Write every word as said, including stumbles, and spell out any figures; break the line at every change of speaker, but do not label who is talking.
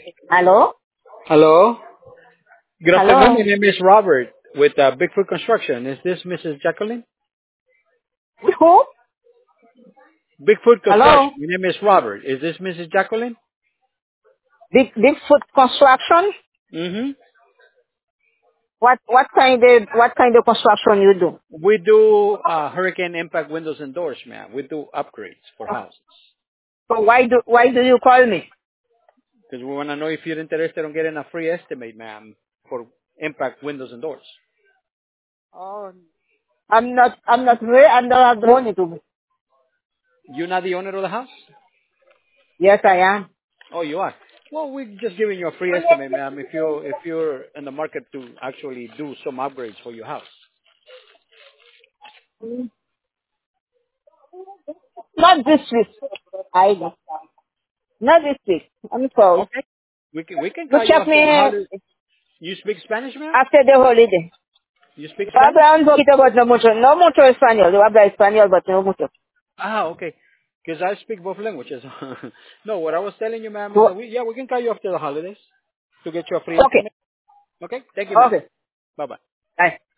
Hello?
Hello. Good afternoon. My
Hello?
name is Robert with uh, Bigfoot Construction. Is this Missus Jacqueline?
Who?
Bigfoot Construction.
Hello?
My name is Robert. Is this Missus Jacqueline?
Big Bigfoot construction?
Mm-hmm.
What what kind of what kind of construction you do?
We do uh, hurricane impact windows and doors, ma'am. We do upgrades for houses.
So why do why do you call me?
Because we want to know if you're interested in getting a free estimate, ma'am, for impact windows and doors.
Oh, I'm not I'm not very I don't have the money to.
You're not the owner of the house?
Yes, I am.
Oh, you are. Well, we're just giving you a free estimate, ma'am, if you if you're in the market to actually do some upgrades for your house.
Not this week. I not this week. I'm sorry.
Okay. We can we can
You
call you
check
after
me
the holiday. You speak Spanish, ma'am?
after the holiday.
You speak
Yo
Spanish?
hablo un poquito, but no mucho. No mucho español. Yo hablo español, but no mucho.
Ah, okay. Because I speak both languages. No, what I was telling you, ma'am, is that
So-
we, yeah, we can call you after the holidays to get you a free
Okay.
estimate. Okay? Thank you, ma'am.
Okay.
Bye-bye.
Bye.